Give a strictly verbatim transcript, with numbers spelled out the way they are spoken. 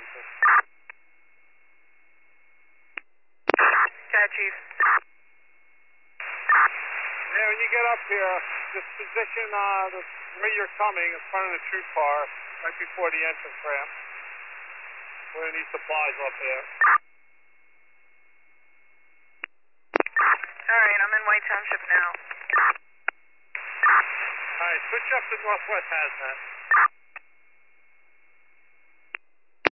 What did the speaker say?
Yeah, Chief. Yeah, when you get up here, just position uh, the way you're coming in front of the troop car, right before the entrance ramp. Where any supplies up there. Alright, I'm in White Township now. Alright, switch up to Northwest Hazmat.